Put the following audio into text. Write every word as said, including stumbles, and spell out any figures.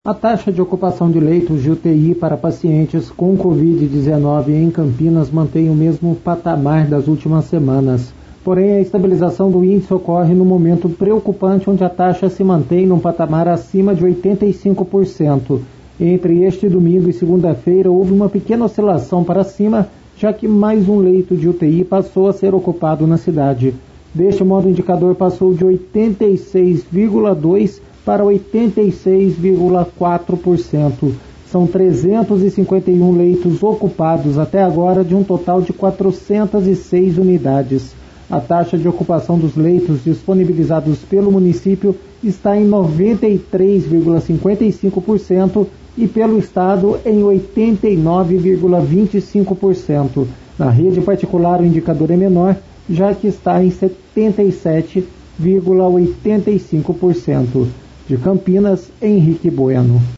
A taxa de ocupação de leitos de U T I para pacientes com covid dezenove em Campinas mantém o mesmo patamar das últimas semanas. Porém, a estabilização do índice ocorre num momento preocupante onde a taxa se mantém num patamar acima de oitenta e cinco por cento. Entre este domingo e segunda-feira houve uma pequena oscilação para cima, já que mais um leito de U T I passou a ser ocupado na cidade. Deste modo, o indicador passou de oitenta e seis vírgula dois por cento para oitenta e seis vírgula quatro por cento. São trezentos e cinquenta e um leitos ocupados até agora, de um total de quatrocentas e seis unidades. A taxa de ocupação dos leitos disponibilizados pelo município está em noventa e três vírgula cinquenta e cinco por cento e pelo Estado em oitenta e nove vírgula vinte e cinco por cento. Na rede particular o indicador é menor, já que está em setenta e sete vírgula oitenta e cinco por cento. De Campinas, Henrique Bueno.